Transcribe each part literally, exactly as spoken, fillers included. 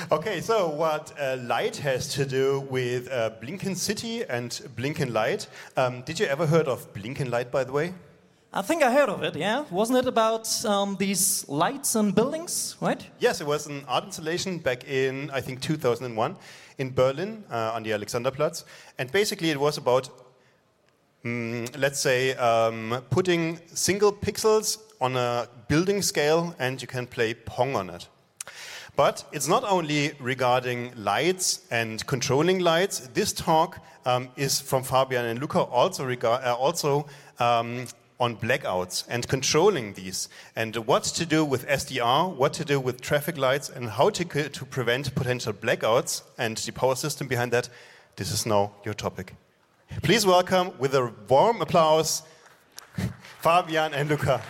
Okay, so what uh, light has to do with uh, Blinken City and Blinken Light. Um, did you ever heard of Blinken Light, by the way? I think I heard of it, yeah? Wasn't it about um, these lights and buildings, right? Yes, it was an art installation back in, I think, two thousand one in Berlin uh, on the Alexanderplatz. And basically it was about, um, let's say, um, putting single pixels on a building scale and you can play Pong on it. But it's not only regarding lights and controlling lights. This talk um, is from Fabian and Luca also, regard, uh, also um, on blackouts and controlling these, and what to do with S D R, what to do with traffic lights, and how to, to prevent potential blackouts and the power system behind that. This is now your topic. Please welcome, with a warm applause, Fabian and Luca.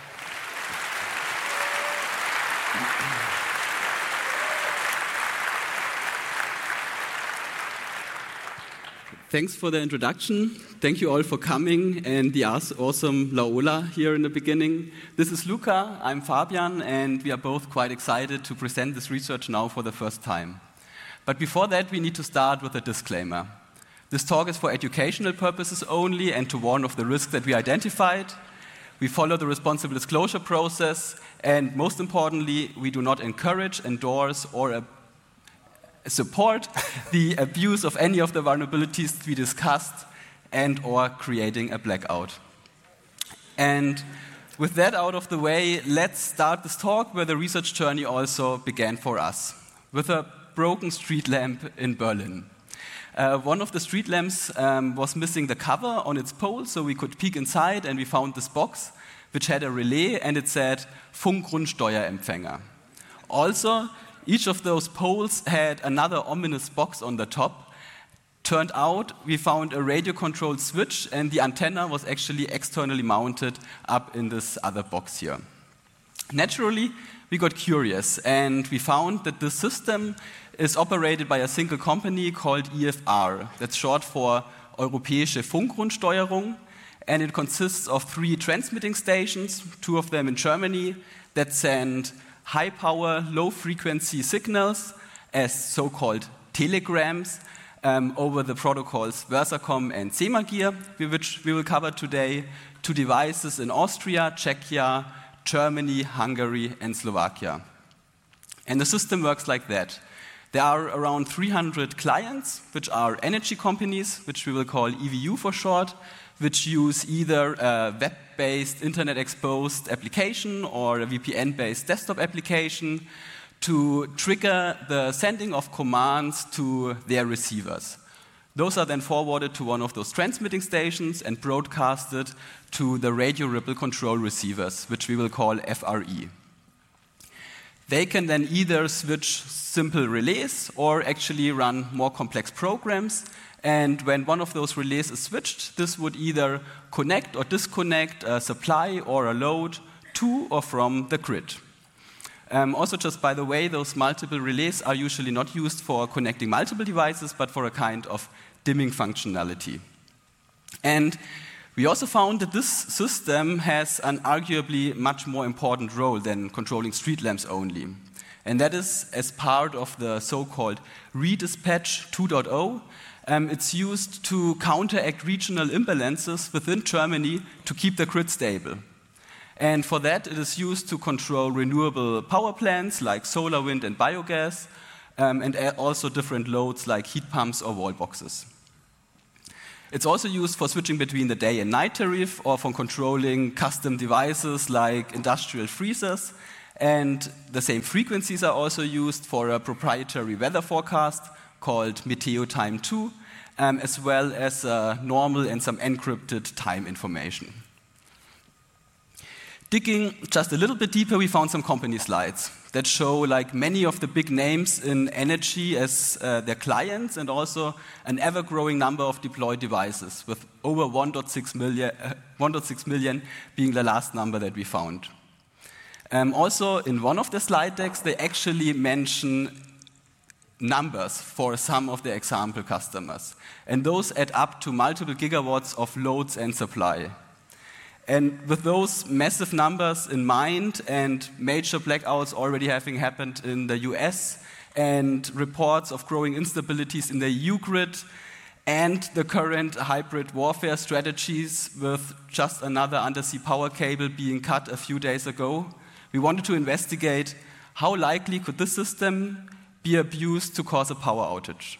Thanks for the introduction. Thank you all for coming and the awesome Laola here in the beginning. This is Luca, I'm Fabian, and we are both quite excited to present this research now for the first time. But before that, we need to start with a disclaimer. This talk is for educational purposes only and to warn of the risks that we identified. We follow the responsible disclosure process, and most importantly, we do not encourage, endorse, or uh, support the abuse of any of the vulnerabilities we discussed and or creating a blackout. And with that out of the way, let's start this talk where the research journey also began for us, with a broken street lamp in Berlin. Uh, one of the street lamps um, was missing the cover on its pole, so we could peek inside, and we found this box which had a relay, and it said Funkgrundsteuerempfänger. Also, each of those poles had another ominous box on the top. Turned out, we found a radio-controlled switch, and the antenna was actually externally mounted up in this other box here. Naturally, we got curious, and we found that this system is operated by a single company called E F R. That's short for Europäische Funkgrundsteuerung, and it consists of three transmitting stations, two of them in Germany, that send high-power, low-frequency signals as so-called telegrams um, over the protocols Versacom and Semagir, which we will cover today, to devices in Austria, Czechia, Germany, Hungary, and Slovakia. And the system works like that. There are around three hundred clients, which are energy companies, which we will call E V U for short, which use either a web-based, internet-exposed application or a V P N-based desktop application to trigger the sending of commands to their receivers. Those are then forwarded to one of those transmitting stations and broadcasted to the radio ripple control receivers, which we will call F R E. They can then either switch simple relays or actually run more complex programs. And when one of those relays is switched, this would either connect or disconnect a supply or a load to or from the grid. Um, also, just by the way, those multiple relays are usually not used for connecting multiple devices, but for a kind of dimming functionality. And we also found that this system has an arguably much more important role than controlling street lamps only. And that is as part of the so-called Redispatch two point oh. Um, it's used to counteract regional imbalances within Germany to keep the grid stable. And for that, it is used to control renewable power plants like solar, wind, and biogas, um, and also different loads like heat pumps or wall boxes. It's also used for switching between the day and night tariff or for controlling custom devices like industrial freezers. And the same frequencies are also used for a proprietary weather forecast called Meteo Time two, um, as well as uh, normal and some encrypted time information. Digging just a little bit deeper, we found some company slides that show like many of the big names in energy as uh, their clients, and also an ever-growing number of deployed devices, with over one point six million, uh, one point six million being the last number that we found. Um, also, in one of the slide decks, they actually mention numbers for some of the example customers. And those add up to multiple gigawatts of loads and supply. And with those massive numbers in mind and major blackouts already having happened in the U S and reports of growing instabilities in the E U grid, and the current hybrid warfare strategies with just another undersea power cable being cut a few days ago, we wanted to investigate how likely could this system be abused to cause a power outage.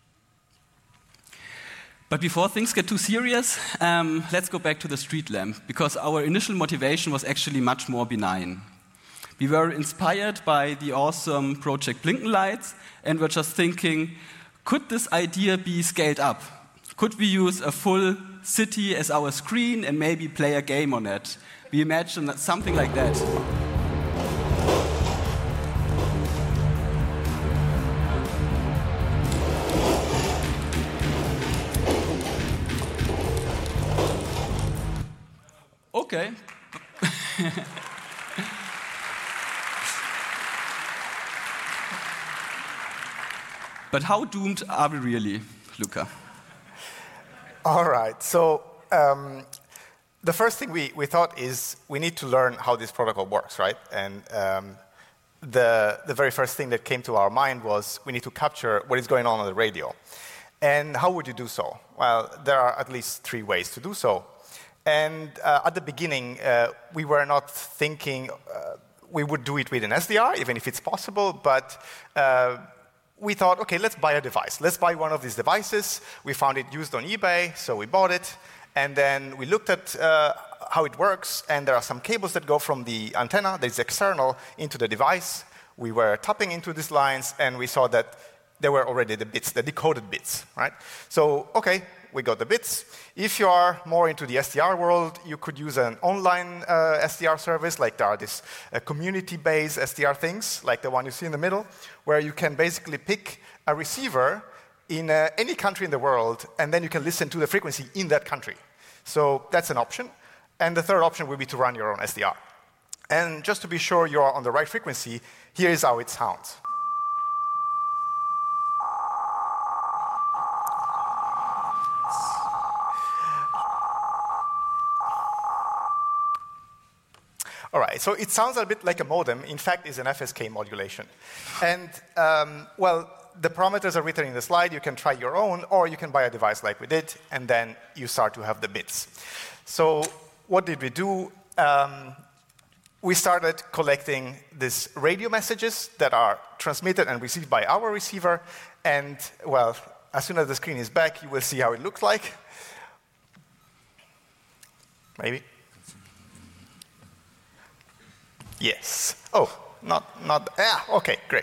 But before things get too serious, um, let's go back to the street lamp, because our initial motivation was actually much more benign. We were inspired by the awesome Project Blinken lights, and were just thinking, could this idea be scaled up? Could we use a full city as our screen and maybe play a game on it? We imagined that something like that. Okay. But how doomed are we really, Luca? All right. So um, the first thing we, we thought is we need to learn how this protocol works, right? And um, the, the very first thing that came to our mind was we need to capture what is going on on the radio. And how would you do so? Well, there are at least three ways to do so. And uh, at the beginning, uh, we were not thinking uh, we would do it with an S D R, even if it's possible, but uh, we thought, okay, let's buy a device. Let's buy one of these devices. We found it used on eBay, so we bought it. And then we looked at uh, how it works, and there are some cables that go from the antenna that is external into the device. We were tapping into these lines, and we saw that there were already the bits, the decoded bits, right? So, okay, we got the bits. If you are more into the S D R world, you could use an online uh, S D R service, like there are these uh, community-based S D R things, like the one you see in the middle, where you can basically pick a receiver in uh, any country in the world, and then you can listen to the frequency in that country. So that's an option. And the third option would be to run your own S D R. And just to be sure you're on the right frequency, here is how it sounds. All right, so it sounds a bit like a modem. In fact, it's an F S K modulation. And, um, well, the parameters are written in the slide. You can try your own, or you can buy a device like we did, and then you start to have the bits. So what did we do? Um, we started collecting these radio messages that are transmitted and received by our receiver. And, well, as soon as the screen is back, you will see how it looks like. Maybe. Yes. Oh, not, not, yeah, okay, great.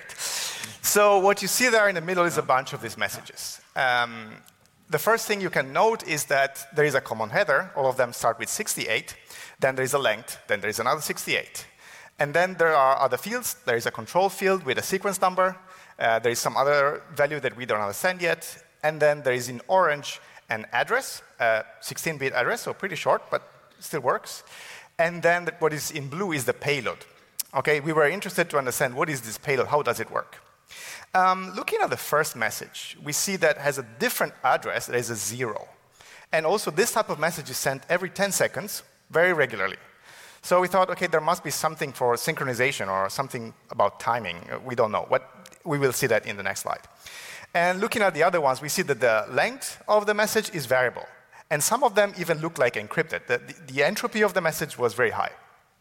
So what you see there in the middle is a bunch of these messages. Um, the first thing you can note is that there is a common header. All of them start with sixty-eight. Then there is a length. Then there is another sixty-eight. And then there are other fields. There is a control field with a sequence number. Uh, there is some other value that we don't understand yet. And then there is in orange an address, a sixteen-bit address, so pretty short, but still works. And then what is in blue is the payload. Okay, we were interested to understand what is this payload, how does it work? Um, looking at the first message, we see that it has a different address, there is a zero. And also this type of message is sent every ten seconds, very regularly. So we thought, okay, there must be something for synchronization or something about timing. We don't know. What, we will see that in the next slide. And looking at the other ones, we see that the length of the message is variable. And some of them even look like encrypted. The, the, the entropy of the message was very high.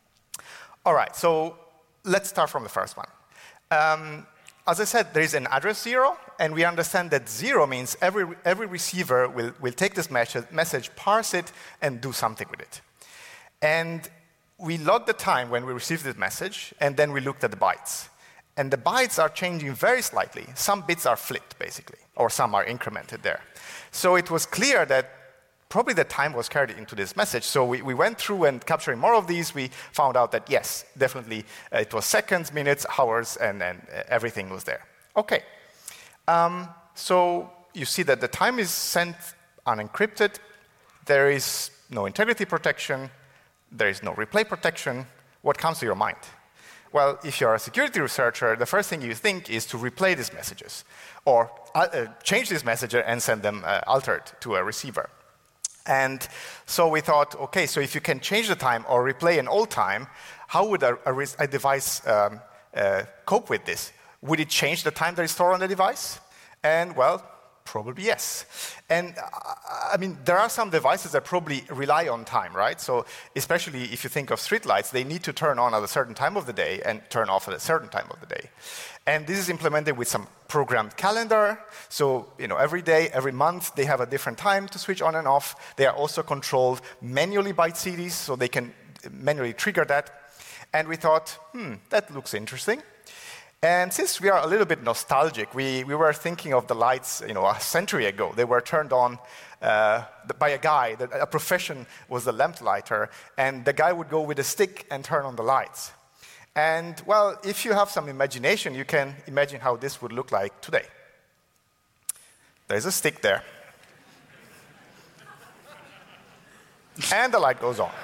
All right, so let's start from the first one. Um, as I said, there is an address zero, and we understand that zero means every, every receiver will, will take this message, message, parse it, and do something with it. And we logged the time when we received this message, and then we looked at the bytes. And the bytes are changing very slightly. Some bits are flipped, basically, or some are incremented there. So it was clear that probably the time was carried into this message. So we, we went through and capturing more of these, we found out that yes, definitely uh, it was seconds, minutes, hours, and, and uh, everything was there. Okay. Um, so you see that the time is sent unencrypted. There is no integrity protection. There is no replay protection. What comes to your mind? Well, if you're a security researcher, the first thing you think is to replay these messages or uh, uh, change this message and send them uh, altered to a receiver. And so we thought, okay, so if you can change the time or replay an old time, how would a, a, a device um, uh, cope with this? Would it change the time that is stored on the device? And, well, probably yes. And, uh, I mean, there are some devices that probably rely on time, right? So, especially if you think of streetlights, they need to turn on at a certain time of the day and turn off at a certain time of the day. And this is implemented with some programmed calendar. So, you know, every day, every month, they have a different time to switch on and off. They are also controlled manually by C Ds, so they can manually trigger that. And we thought, hmm, that looks interesting. And since we are a little bit nostalgic, we, we were thinking of the lights, you know, a century ago. They were turned on uh, by a guy. A profession was the lamp lighter, and the guy would go with a stick and turn on the lights. And, well, if you have some imagination, you can imagine how this would look like today. There's a stick there. And the light goes on.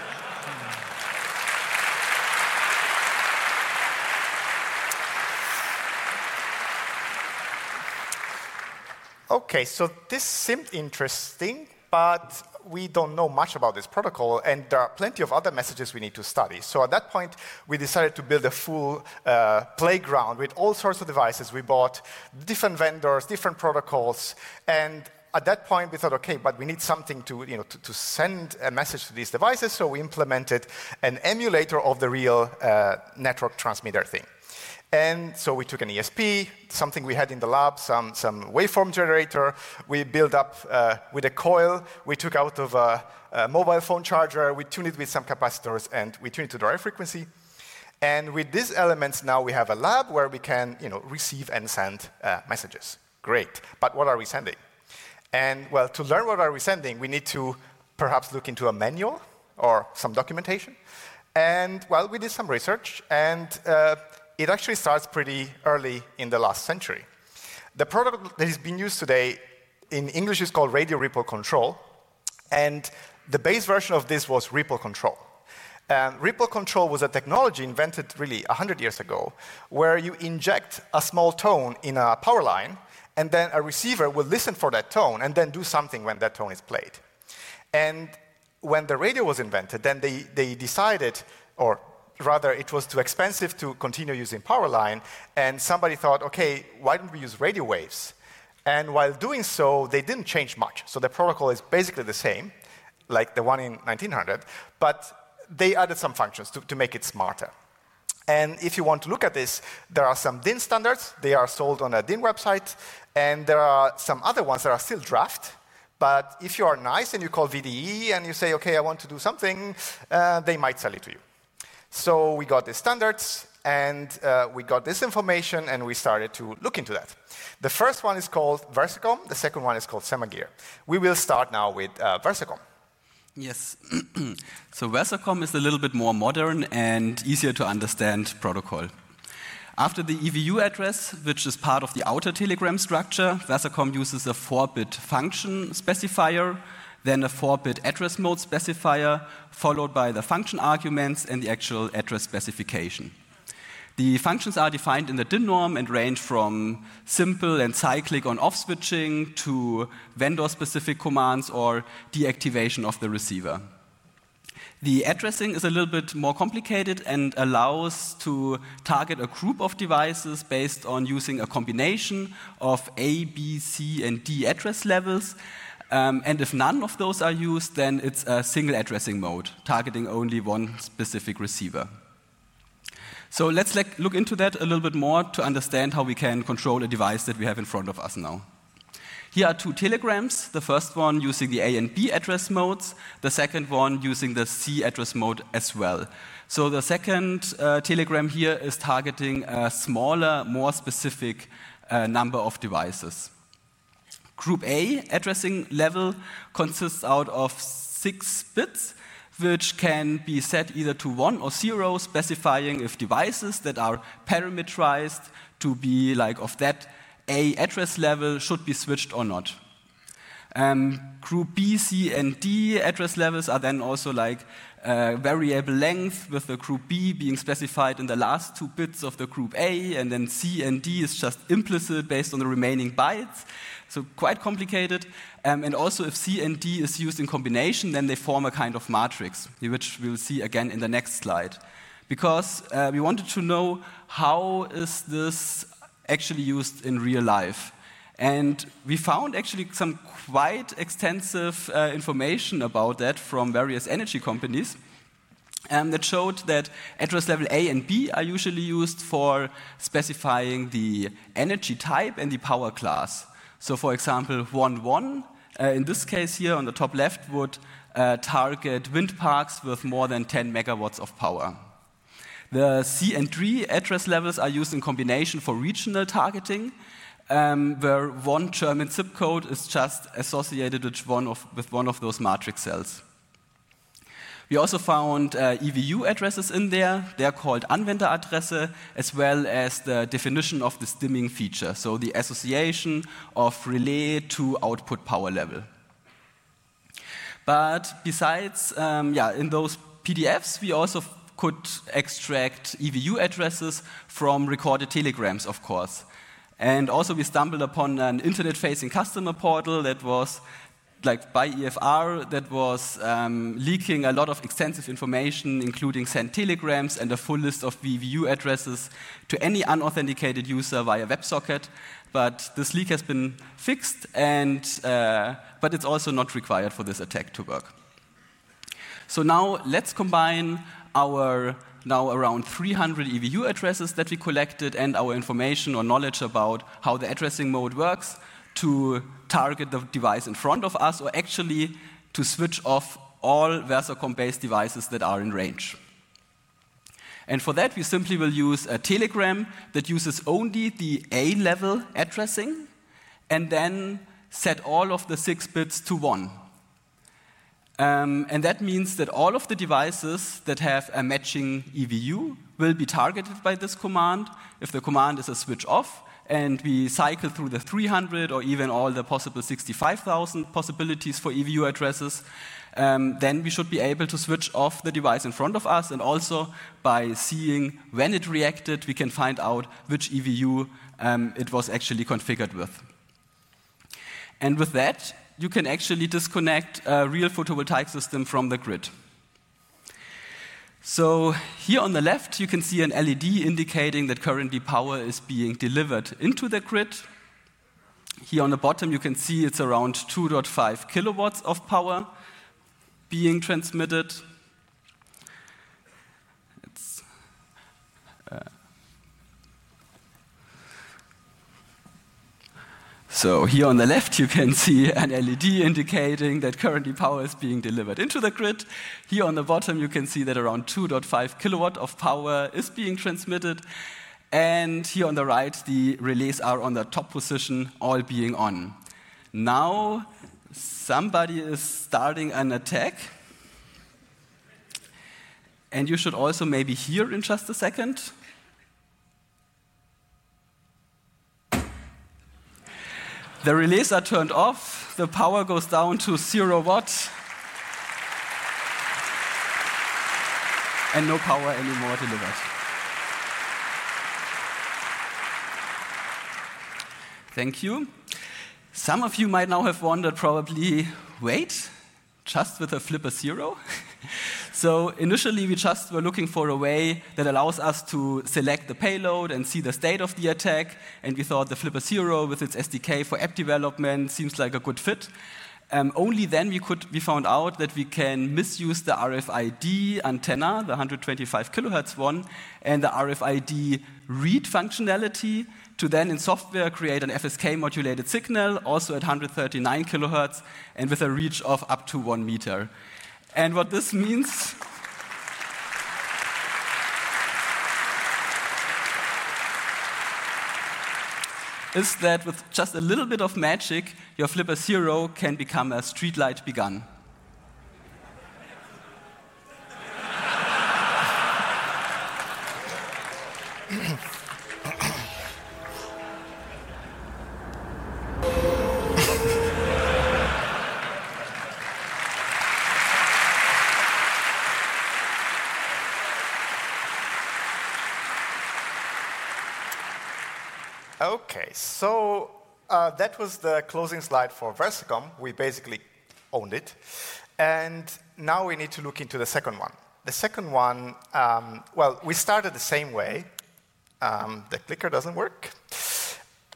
Okay, so this seemed interesting, but we don't know much about this protocol, and there are plenty of other messages we need to study. So at that point, we decided to build a full uh, playground with all sorts of devices. We bought different vendors, different protocols, and at that point, we thought, okay, but we need something to, you know, to, to send a message to these devices, so we implemented an emulator of the real uh, network transmitter thing. And so we took an E S P, something we had in the lab, some, some waveform generator. We built up uh, with a coil. We took out of a, a mobile phone charger. We tuned it with some capacitors, and we tuned it to the right frequency. And with these elements, now we have a lab where we can, you know, receive and send uh, messages. Great. But what are we sending? And, well, to learn what are we sending, we need to perhaps look into a manual or some documentation. And, well, we did some research, and uh, it actually starts pretty early in the last century. The protocol that is being used today in English is called radio ripple control, and the base version of this was ripple control. Um, ripple control was a technology invented really one hundred years ago, where you inject a small tone in a power line, and then a receiver will listen for that tone and then do something when that tone is played. And when the radio was invented, then they, they decided, or rather, it was too expensive to continue using power line, and somebody thought, okay, why don't we use radio waves? And while doing so, they didn't change much. So the protocol is basically the same, like the one in nineteen hundred, but they added some functions to, to make it smarter. And if you want to look at this, there are some D I N standards. They are sold on a D I N website, and there are some other ones that are still draft. But if you are nice and you call V D E and you say, okay, I want to do something, uh, they might sell it to you. So we got the standards, and uh, we got this information, and we started to look into that. The first one is called Versacom. The second one is called Semagear. We will start now with uh, Versacom. Yes. So Versacom is a little bit more modern and easier to understand protocol. After the E V U address, which is part of the outer telegram structure, Versacom uses a four-bit function specifier, then a four-bit address mode specifier, followed by the function arguments and the actual address specification. The functions are defined in the D I N norm and range from simple and cyclic on-off switching to vendor-specific commands or deactivation of the receiver. The addressing is a little bit more complicated and allows to target a group of devices based on using a combination of A, B, C, and D address levels. Um, and if none of those are used, then it's a single addressing mode, targeting only one specific receiver. So let's look into that a little bit more to understand how we can control a device that we have in front of us now. Here are two telegrams, the first one using the A and B address modes, the second one using the C address mode as well. So the second uh, telegram here is targeting a smaller, more specific uh, number of devices. Group A addressing level consists out of six bits, which can be set either to one or zero, specifying if devices that are parameterized to be like of that A address level should be switched or not. Um, group B, C, and D address levels are then also like uh, variable length, with the group B being specified in the last two bits of the group A, and then C and D is just implicit based on the remaining bytes. So quite complicated. Um, and also if C and D is used in combination, then they form a kind of matrix, which we'll see again in the next slide. Because uh, we wanted to know how is this actually used in real life. And we found actually some quite extensive uh, information about that from various energy companies um, that showed that address level A and B are usually used for specifying the energy type and the power class. So for example, one one, uh, in this case here on the top left, would uh, target wind parks with more than ten megawatts of power. The C and D address levels are used in combination for regional targeting, Um, where one German zip code is just associated with one of, with one of those matrix cells. We also found uh, E V U addresses in there. They're called Anwenderadresse, as well as the definition of the stimming feature, so the association of relay to output power level. But besides, um, yeah, in those P D Fs, we also could extract E V U addresses from recorded telegrams, of course. And also we stumbled upon an internet-facing customer portal that was, like by E F R, that was um, leaking a lot of extensive information, including sent telegrams and a full list of E V U addresses to any unauthenticated user via WebSocket. But this leak has been fixed, and uh, but it's also not required for this attack to work. So now let's combine our now around three hundred E V U addresses that we collected and our information or knowledge about how the addressing mode works to target the device in front of us, or actually to switch off all Versacom-based devices that are in range. And for that, we simply will use a telegram that uses only the A-level addressing and then set all of the six bits to one. Um, and that means that all of the devices that have a matching E V U will be targeted by this command. If the command is a switch off, and we cycle through the three hundred or even all the possible sixty-five thousand possibilities for E V U addresses, um, then we should be able to switch off the device in front of us. And also by seeing when it reacted, we can find out which E V U um, it was actually configured with. And with that, you can actually disconnect a real photovoltaic system from the grid. So here on the left, you can see an L E D indicating that currently power is being delivered into the grid. Here on the bottom, you can see it's around two point five kilowatts of power being transmitted. It's, uh, So here on the left, you can see an L E D indicating that currently power is being delivered into the grid. Here on the bottom, you can see that around two point five kilowatt of power is being transmitted. And here on the right, the relays are on the top position, all being on. Now, somebody is starting an attack. And you should also maybe hear in just a second. The relays are turned off, the power goes down to zero watt, and no power anymore delivered. Thank you. Some of you might now have wondered probably, wait, just with a flipper zero? So initially we just were looking for a way that allows us to select the payload and see the state of the attack, and we thought the flipper zero with its S D K for app development seems like a good fit. Um, only then we could we found out that we can misuse the R F I D antenna, the one hundred twenty-five kilohertz one, and the R F I D read functionality to then in software create an F S K modulated signal, also at one hundred thirty-nine kilohertz, and with a reach of up to one meter. And what this means is that with just a little bit of magic, your flipper zero can become a streetlight begun. Okay, so uh, that was the closing slide for Versacom. We basically owned it. And now we need to look into the second one. The second one, um, well, we started the same way. Um, the clicker doesn't work.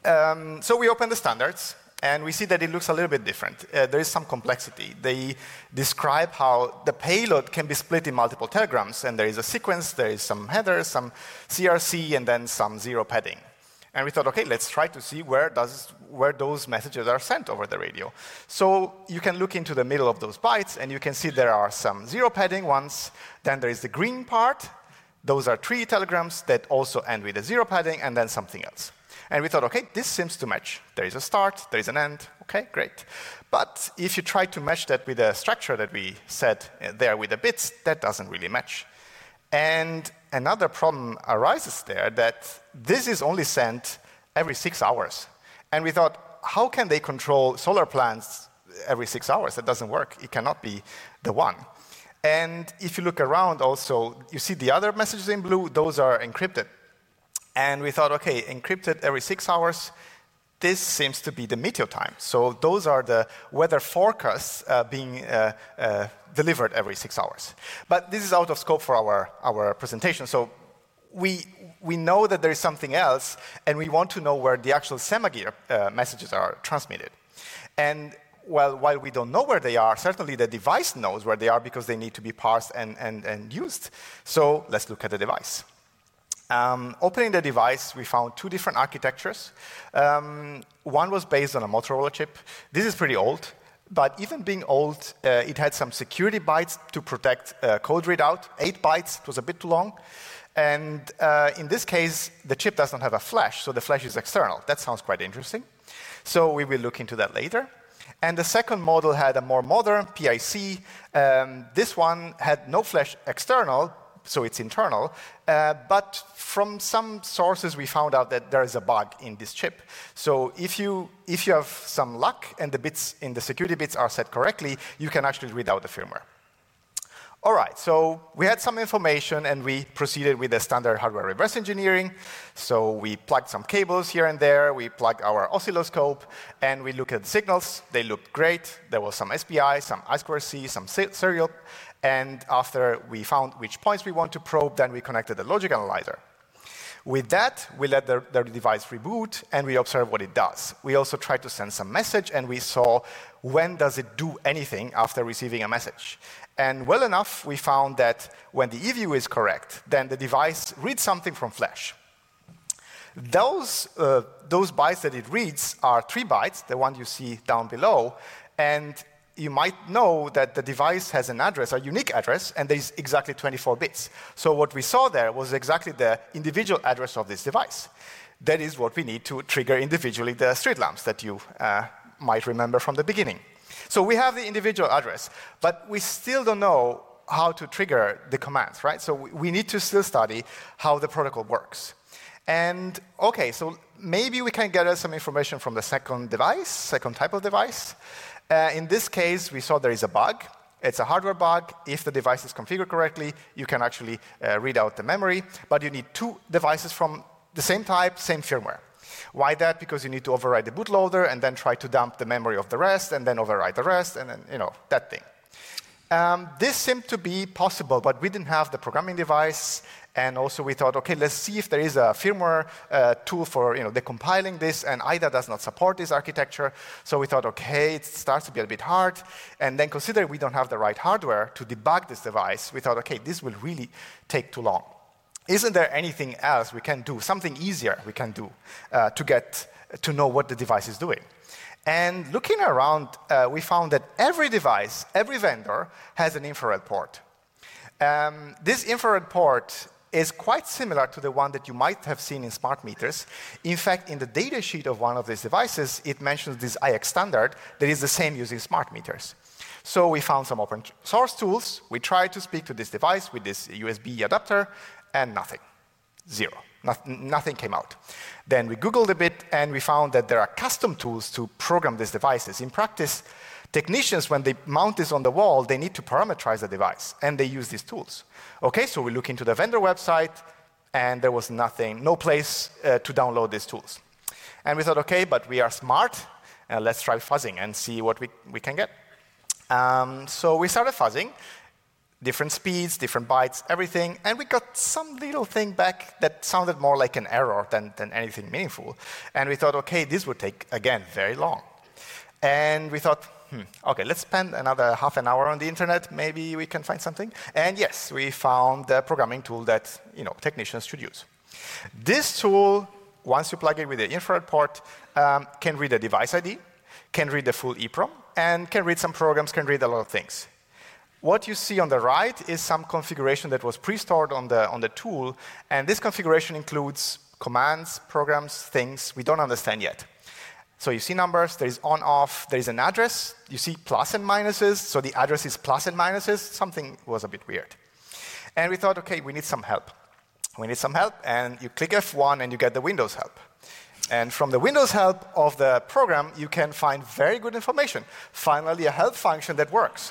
um, so we open the standards, and we see that it looks a little bit different. Uh, there is some complexity. They describe how the payload can be split in multiple telegrams, and there is a sequence, there is some headers, some C R C, and then some zero padding. And we thought, okay, let's try to see where, does, where those messages are sent over the radio. So you can look into the middle of those bytes, and you can see there are some zero padding ones. Then there is the green part. Those are three telegrams that also end with a zero padding, and then something else. And we thought, okay, this seems to match. There is a start, there is an end. Okay, great. But if you try to match that with the structure that we said there with the bits, that doesn't really match. And another problem arises there, that this is only sent every six hours. And we thought, how can they control solar plants every six hours? That doesn't work. It cannot be the one. And if you look around also, you see the other messages in blue, those are encrypted. And we thought, okay, encrypted every six hours, this seems to be the meteo time. So those are the weather forecasts uh, being uh, uh, delivered every six hours. But this is out of scope for our, our presentation. So we, we know that there is something else, and we want to know where the actual SemaGear uh, messages are transmitted. And well, while we don't know where they are, certainly the device knows where they are because they need to be parsed and, and, and used. So let's look at the device. Um, opening the device, we found two different architectures. Um, one was based on a Motorola chip. This is pretty old, but even being old, uh, it had some security bytes to protect uh, code readout. Eight bytes, it was a bit too long. And uh, in this case, the chip does not have a flash, so the flash is external. That sounds quite interesting. So we will look into that later. And the second model had a more modern P I C. Um, this one had no flash external, so it's internal. Uh, but from some sources, we found out that there is a bug in this chip. So if you, if you have some luck and the bits in the security bits are set correctly, you can actually read out the firmware. All right, so we had some information, and we proceeded with the standard hardware reverse engineering. So we plugged some cables here and there. We plugged our oscilloscope, and we looked at the signals. They looked great. There was some S P I, some I two C, some serial. And after we found which points we want to probe, then we connected the logic analyzer. With that, we let the, the device reboot, and we observe what it does. We also tried to send some message, and we saw when does it do anything after receiving a message. And well enough, we found that when the E V U is correct, then the device reads something from flash. Those, uh, those bytes that it reads are three bytes, the one you see down below, and you might know that the device has an address, a unique address, and there's exactly twenty-four bits. So what we saw there was exactly the individual address of this device. That is what we need to trigger individually the street lamps that you uh, might remember from the beginning. So we have the individual address, but we still don't know how to trigger the commands, right? So we need to still study how the protocol works. And okay, so maybe we can gather some information from the second device, second type of device. Uh, in this case, we saw there is a bug. It's a hardware bug. If the device is configured correctly, you can actually uh, read out the memory, but you need two devices from the same type, same firmware. Why that? Because you need to override the bootloader and then try to dump the memory of the rest and then override the rest and then, you know, that thing. Um, this seemed to be possible, but we didn't have the programming device, and also we thought, okay, let's see if there is a firmware uh, tool for, you know, decompiling this, and I D A does not support this architecture. So we thought, okay, it starts to be a bit hard, and then considering we don't have the right hardware to debug this device, we thought, okay, this will really take too long. Isn't there anything else we can do, something easier we can do uh, to get to know what the device is doing? And looking around, uh, we found that every device, every vendor has an infrared port. Um, this infrared port is quite similar to the one that you might have seen in smart meters. In fact, in the data sheet of one of these devices, it mentions this I X standard that is the same using smart meters. So we found some open source tools. We tried to speak to this device with this U S B adapter, and nothing. Zero. Nothing came out. Then we Googled a bit, and we found that there are custom tools to program these devices. In practice, technicians, when they mount this on the wall, they need to parameterize the device, and they use these tools. Okay, so we look into the vendor website, and there was nothing, no place uh, to download these tools. And we thought, okay, but we are smart, uh, let's try fuzzing and see what we, we can get. Um, so we started fuzzing. different speeds, different bytes, everything, and we got some little thing back that sounded more like an error than, than anything meaningful. And we thought, okay, this would take, again, very long. And we thought, hmm, okay, let's spend another half an hour on the internet, maybe we can find something. And yes, we found the programming tool that, you know, technicians should use. This tool, once you plug it with the infrared port, um, can read a device I D, can read the full EEPROM, and can read some programs, can read a lot of things. What you see on the right is some configuration that was pre-stored on the, on the tool, and this configuration includes commands, programs, things we don't understand yet. So you see numbers, there is on, off, there is an address, you see plus and minuses, so the address is plus and minuses, something was a bit weird. And we thought, okay, we need some help. We need some help, and you click F one and you get the Windows help. And from the Windows help of the program, you can find very good information. Finally, a help function that works.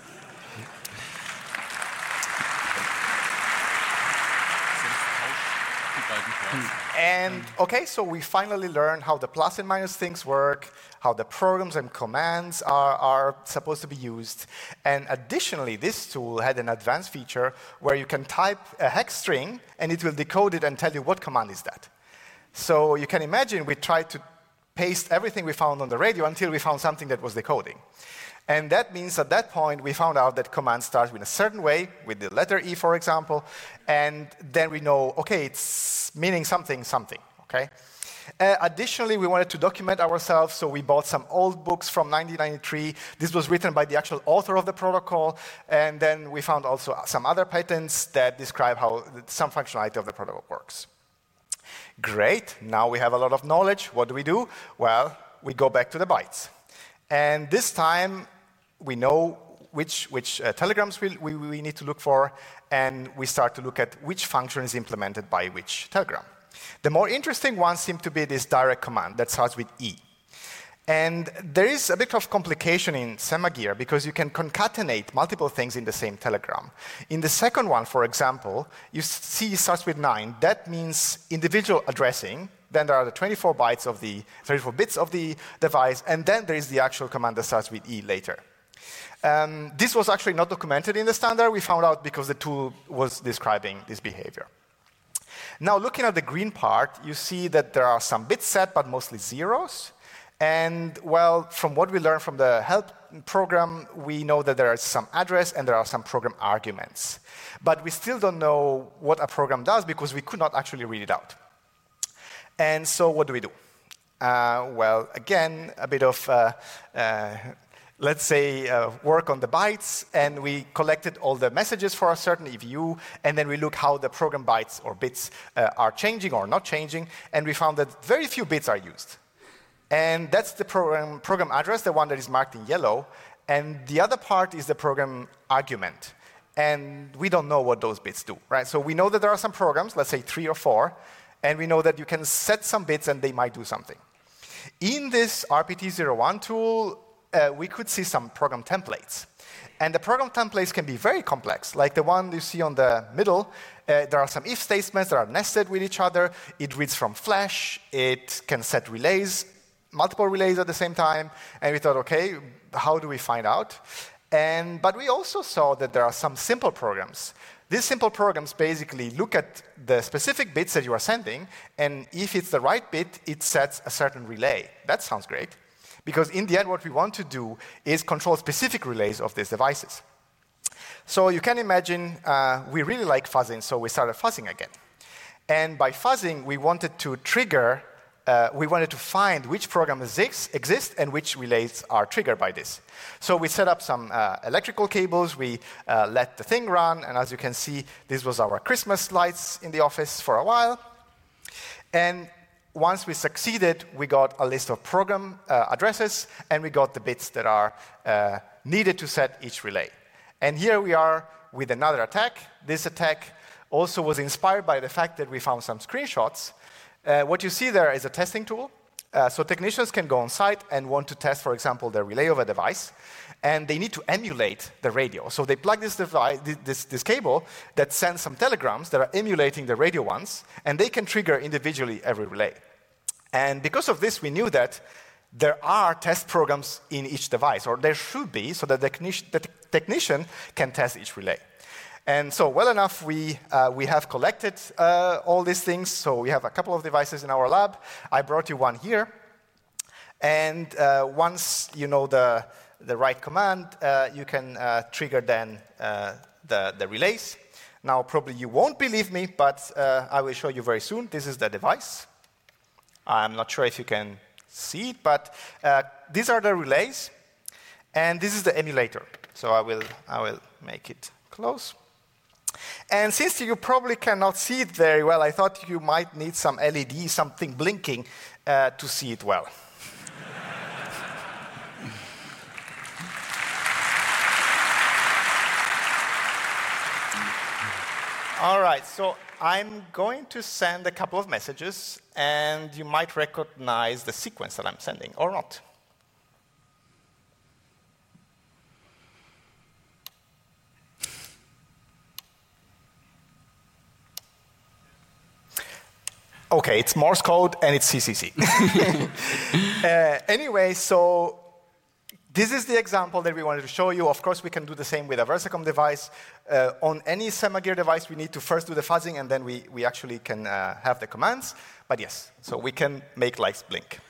And okay, so we finally learned how the plus and minus things work, how the programs and commands are, are supposed to be used. And additionally, this tool had an advanced feature where you can type a hex string and it will decode it and tell you what command is that. So you can imagine we tried to paste everything we found on the radio until we found something that was decoding. And that means at that point, we found out that commands start in a certain way, with the letter E, for example, and then we know, okay, it's meaning something, something, okay? Uh, additionally, we wanted to document ourselves, so we bought some old books from nineteen ninety-three. This was written by the actual author of the protocol, and then we found also some other patents that describe how some functionality of the protocol works. Great, now we have a lot of knowledge. What do we do? Well, we go back to the bytes. And this time, we know which, which uh, telegrams we, we, we need to look for, and we start to look at which function is implemented by which telegram. The more interesting one seemed to be this direct command that starts with E. And there is a bit of complication in Semagear because you can concatenate multiple things in the same telegram. In the second one, for example, you see it starts with nine. That means individual addressing. Then there are the twenty-four bytes of the thirty-four bits of the device, and then there is the actual command that starts with E later. Um, this was actually not documented in the standard. We found out because the tool was describing this behavior. Now, looking at the green part, you see that there are some bits set, but mostly zeros. And, well, from what we learned from the help program, we know that there is some address and there are some program arguments. But we still don't know what a program does because we could not actually read it out. And so what do we do? Uh, well, again, a bit of, uh, uh, let's say, uh, work on the bytes, and we collected all the messages for a certain E V U, and then we look how the program bytes or bits uh, are changing or not changing, and we found that very few bits are used. And that's the program, program address, the one that is marked in yellow, and the other part is the program argument. And we don't know what those bits do, right? So we know that there are some programs, let's say three or four, and we know that you can set some bits and they might do something. In this R P T zero one tool, uh, we could see some program templates. And the program templates can be very complex, like the one you see on the middle. Uh, there are some if statements that are nested with each other. It reads from flash. It can set relays, multiple relays at the same time. And we thought, okay, how do we find out? And, but we also saw that there are some simple programs. These simple programs basically look at the specific bits that you are sending, and if it's the right bit, it sets a certain relay. That sounds great, because in the end, what we want to do is control specific relays of these devices. So you can imagine uh, we really like fuzzing, so we started fuzzing again. And by fuzzing, we wanted to trigger Uh, we wanted to find which program exists and which relays are triggered by this. So we set up some uh, electrical cables, we uh, let the thing run, and as you can see, this was our Christmas lights in the office for a while. And once we succeeded, we got a list of program uh, addresses, and we got the bits that are uh, needed to set each relay. And here we are with another attack. This attack also was inspired by the fact that we found some screenshots. Uh, what you see there is a testing tool. Uh, so technicians can go on site and want to test, for example, the relay of a device, and they need to emulate the radio. So they plug this, device, this, this cable that sends some telegrams that are emulating the radio ones, and they can trigger individually every relay. And because of this, we knew that there are test programs in each device, or there should be, so that the technician can test each relay. And so, well enough, we, uh, we have collected uh, all these things. So we have a couple of devices in our lab. I brought you one here. And uh, once you know the, the right command, uh, you can uh, trigger then uh, the, the relays. Now, probably you won't believe me, but uh, I will show you very soon. This is the device. I'm not sure if you can see it, but uh, these are the relays. And this is the emulator. So I will, I will make it close. And since you probably cannot see it very well, I thought you might need some L E D, something blinking, uh, to see it well. All right, so I'm going to send a couple of messages, and you might recognize the sequence that I'm sending, or not. Okay, it's Morse code and it's C C C. uh, anyway, so this is the example that we wanted to show you. Of course, we can do the same with a Versacom device. Uh, on any SemaGear device, we need to first do the fuzzing, and then we, we actually can uh, have the commands. But yes, so we can make lights blink.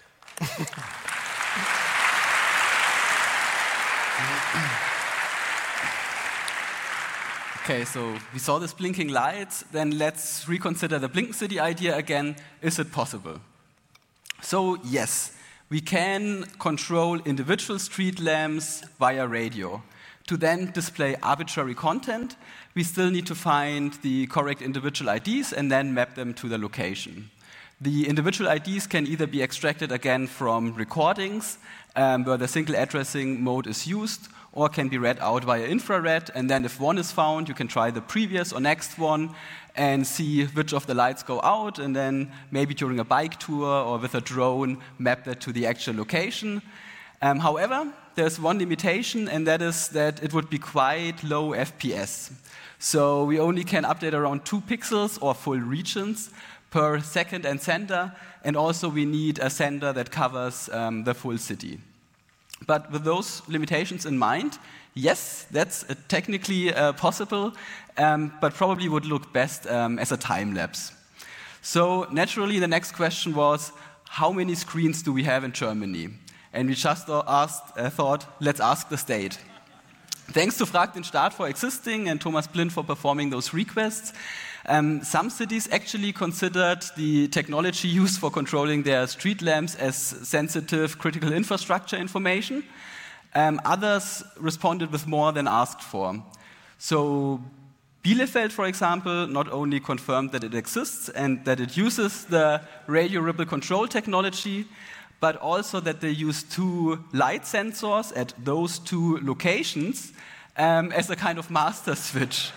Okay, so we saw this blinking lights. Then let's reconsider the Blink City idea again. Is it possible? So yes, we can control individual street lamps via radio. To then display arbitrary content, we still need to find the correct individual I Ds and then map them to the location. The individual I Ds can either be extracted again from recordings, um, where the single addressing mode is used, or can be read out via infrared, and then if one is found, you can try the previous or next one and see which of the lights go out, and then maybe during a bike tour or with a drone, map that to the actual location. Um, however, there's one limitation, and that is that it would be quite low F P S. So we only can update around two pixels or full regions per second and sender, and also we need a sender that covers um, the full city. But with those limitations in mind, yes, that's uh, technically uh, possible, um, but probably would look best um, as a time lapse. So naturally, the next question was, how many screens do we have in Germany? And we just asked, uh, thought, let's ask the state. Thanks to Frag den Staat for existing and Thomas Blind for performing those requests, um, some cities actually considered the technology used for controlling their street lamps as sensitive critical infrastructure information. Um, others responded with more than asked for. So Bielefeld, for example, not only confirmed that it exists and that it uses the radio ripple control technology, but also that they use two light sensors at those two locations um, as a kind of master switch.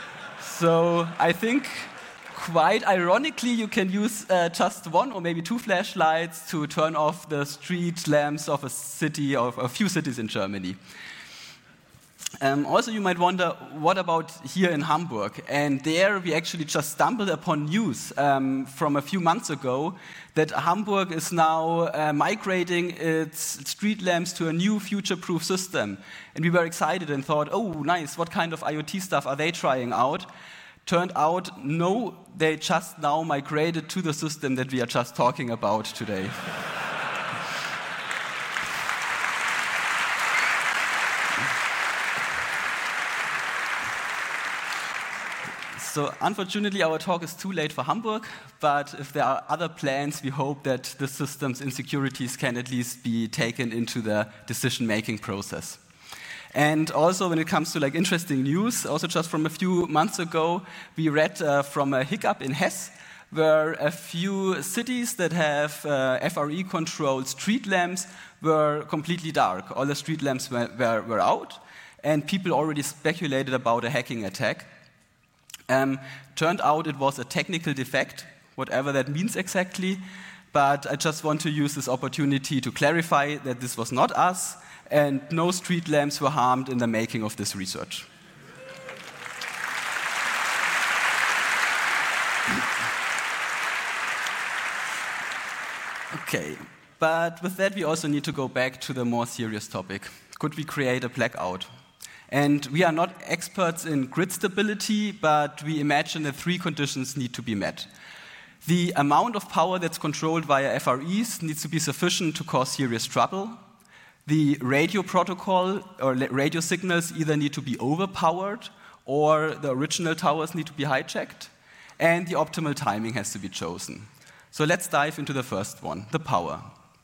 So I think, quite ironically, you can use uh, just one or maybe two flashlights to turn off the street lamps of a city, of a few cities in Germany. Um, also, you might wonder, what about here in Hamburg? And there we actually just stumbled upon news um, from a few months ago that Hamburg is now uh, migrating its street lamps to a new future-proof system. And we were excited and thought, oh, nice, what kind of IoT stuff are they trying out? Turned out, no, they just now migrated to the system that we are just talking about today. So unfortunately, our talk is too late for Hamburg, but if there are other plans, we hope that the system's insecurities can at least be taken into the decision-making process. And also, when it comes to like interesting news, also just from a few months ago, we read uh, from a hiccup in Hesse, where a few cities that have uh, F R E-controlled street lamps were completely dark. All the street lamps were, were, were out, and people already speculated about a hacking attack. Um, turned out it was a technical defect, whatever that means exactly, but I just want to use this opportunity to clarify that this was not us, and no street lamps were harmed in the making of this research. Okay, but with that we also need to go back to the more serious topic. Could we create a blackout? And we are not experts in grid stability, but we imagine that three conditions need to be met. The amount of power that's controlled via F R Es needs to be sufficient to cause serious trouble. The radio protocol or radio signals either need to be overpowered or the original towers need to be hijacked. And the optimal timing has to be chosen. So let's dive into the first one, the power.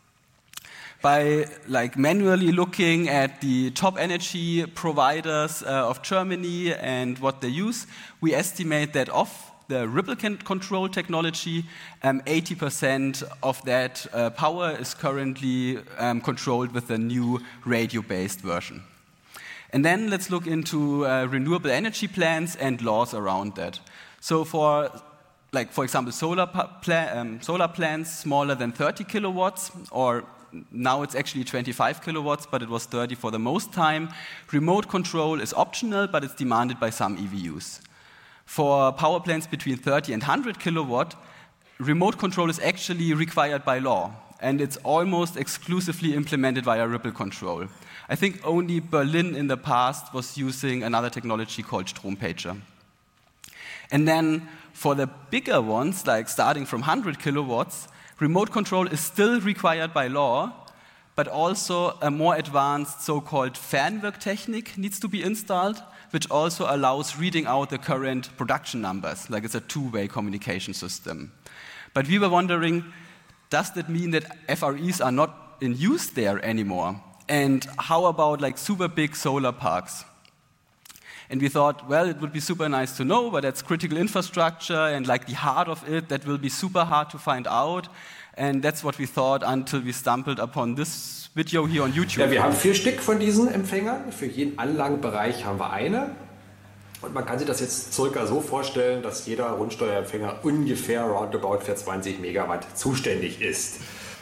By like manually looking at the top energy providers uh, of Germany and what they use, we estimate that of the ripple control technology, um, eighty percent of that uh, power is currently um, controlled with the new radio-based version. And then let's look into uh, renewable energy plants and laws around that. So for, like for example, solar, pla um, solar plants smaller than thirty kilowatts, or now it's actually twenty-five kilowatts, but it was thirty for the most time. Remote control is optional, but it's demanded by some E V Us. For power plants between thirty and one hundred kilowatt, remote control is actually required by law, and it's almost exclusively implemented via ripple control. I think only Berlin in the past was using another technology called Strompager. And then for the bigger ones, like starting from one hundred kilowatts, remote control is still required by law, but also a more advanced so-called Fernwirktechnik needs to be installed, which also allows reading out the current production numbers, like it's a two-way communication system. But we were wondering, does that mean that F R Es are not in use there anymore? And how about like super big solar parks? And we thought, well, it would be super nice to know, but that's critical infrastructure and like the heart of it, that will be super hard to find out. And that's what we thought until we stumbled upon this video here on YouTube. Ja, wir haben vier Stück von diesen Empfängern. Für jeden Anlagenbereich haben wir eine. Und man kann sich das jetzt circa so vorstellen, dass jeder Rundsteuerempfänger ungefähr roundabout für zwanzig Megawatt zuständig ist.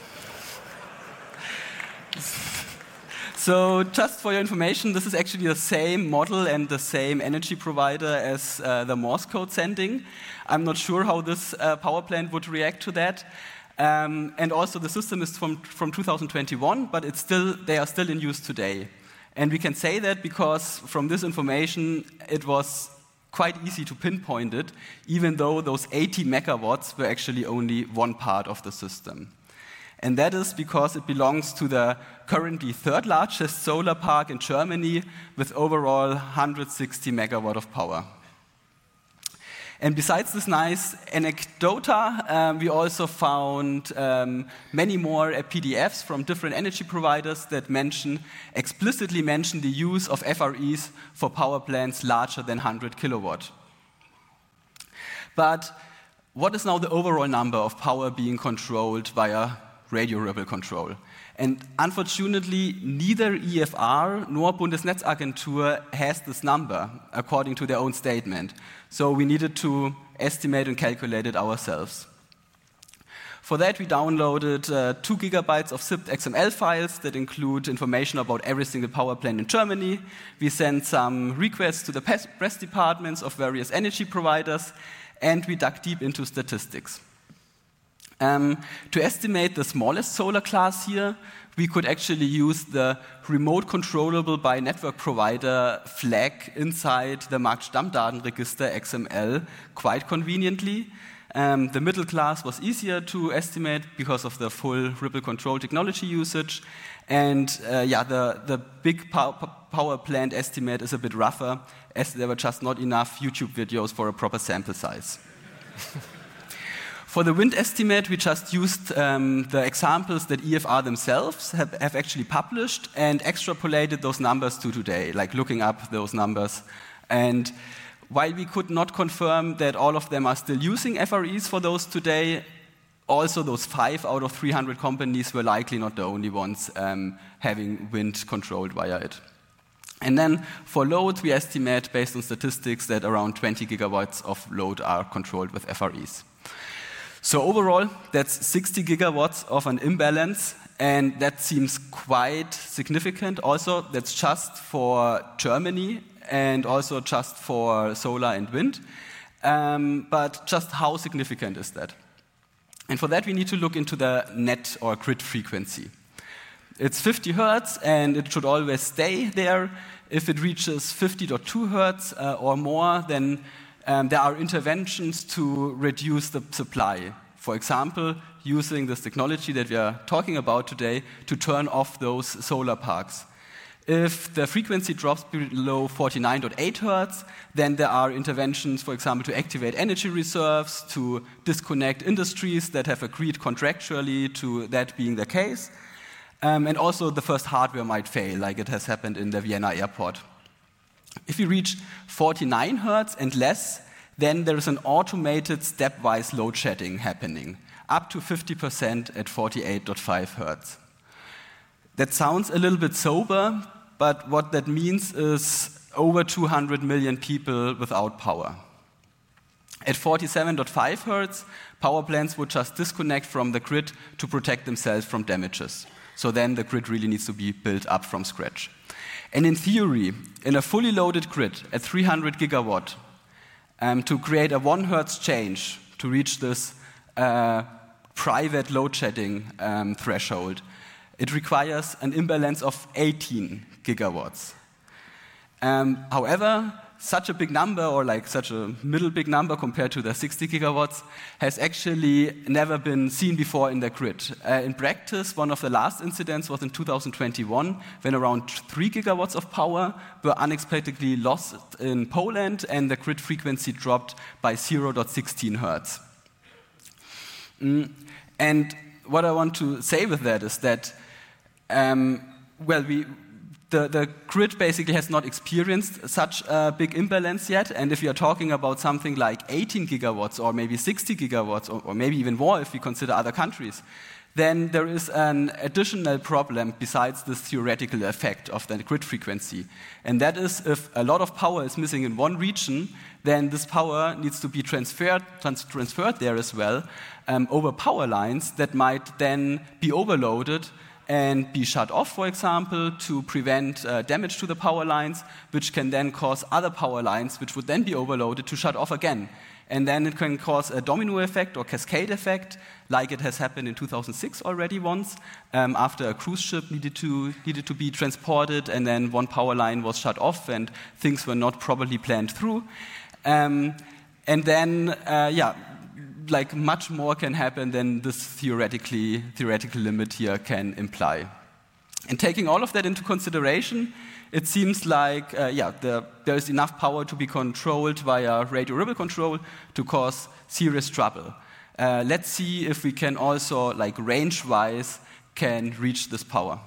So just for your information, this is actually the same model and the same energy provider as uh, the Morse code sending. I'm not sure how this uh, power plant would react to that. Um, and also the system is from, from two thousand twenty-one, but it's still, they are still in use today. And we can say that because from this information, it was quite easy to pinpoint it, even though those eighty megawatts were actually only one part of the system. And that is because it belongs to the currently third largest solar park in Germany with overall one hundred sixty megawatt of power. And besides this nice anecdota, um, we also found um, many more uh, P D Fs from different energy providers that mention, explicitly mention the use of F R Es for power plants larger than one hundred kilowatt. But what is now the overall number of power being controlled via radio ripple control? And unfortunately, neither E F R nor Bundesnetzagentur has this number, according to their own statement. So we needed to estimate and calculate it ourselves. For that, we downloaded uh, two gigabytes of zipped X M L files that include information about every single power plant in Germany. We sent some requests to the press departments of various energy providers, and we dug deep into statistics. Um, to estimate the smallest solar class here, we could actually use the remote controllable by network provider flag inside the Marktstammdatenregister X M L quite conveniently. Um, the middle class was easier to estimate because of the full ripple control technology usage. And uh, yeah, the, the big pow power plant estimate is a bit rougher, as there were just not enough YouTube videos for a proper sample size. For the wind estimate, we just used um, the examples that E F R themselves have, have actually published and extrapolated those numbers to today, like looking up those numbers. And while we could not confirm that all of them are still using F R Es for those today, also those five out of three hundred companies were likely not the only ones um, having wind controlled via it. And then for load, we estimate, based on statistics, that around twenty gigawatts of load are controlled with F R Es. So overall, that's sixty gigawatts of an imbalance, and that seems quite significant. Also, that's just for Germany and also just for solar and wind. Um, but just how significant is that? And for that, we need to look into the net or grid frequency. It's fifty hertz, and it should always stay there. If it reaches fifty point two hertz uh, or more, then um, there are interventions to reduce the supply. For example, using this technology that we are talking about today to turn off those solar parks. If the frequency drops below forty-nine point eight hertz, then there are interventions, for example, to activate energy reserves, to disconnect industries that have agreed contractually to that being the case. Um, and also the first hardware might fail, like it has happened in the Vienna airport. If you reach forty-nine hertz and less, then there is an automated stepwise load shedding happening, up to fifty percent at forty-eight point five hertz. That sounds a little bit sober, but what that means is over two hundred million people without power. At forty-seven point five hertz, power plants would just disconnect from the grid to protect themselves from damages. So then the grid really needs to be built up from scratch. And in theory, in a fully loaded grid at three hundred gigawatt, um, to create a one hertz change to reach this uh, private load shedding um, threshold, it requires an imbalance of eighteen gigawatts. Um, however, such a big number, or like such a middle big number compared to the sixty gigawatts, has actually never been seen before in the grid. Uh, in practice, one of the last incidents was in two thousand twenty-one, when around three gigawatts of power were unexpectedly lost in Poland, and the grid frequency dropped by zero point one six hertz. Mm. And what I want to say with that is that, um, well, we. The, the grid basically has not experienced such a big imbalance yet, and if you are talking about something like eighteen gigawatts or maybe sixty gigawatts or, or maybe even more if we consider other countries, then there is an additional problem besides this theoretical effect of the grid frequency. And that is, if a lot of power is missing in one region, then this power needs to be transferred, trans transferred there as well um, over power lines that might then be overloaded and be shut off, for example, to prevent uh, damage to the power lines, which can then cause other power lines, which would then be overloaded, to shut off again. And then it can cause a domino effect or cascade effect, like it has happened in two thousand six already once, um, after a cruise ship needed to, needed to be transported, and then one power line was shut off, and things were not properly planned through. Um, and then, uh, yeah, like much more can happen than this theoretically theoretical limit here can imply. And taking all of that into consideration, it seems like uh, yeah, the, there is enough power to be controlled via radio ripple control to cause serious trouble. Uh, let's see if we can also, like range-wise, can reach this power.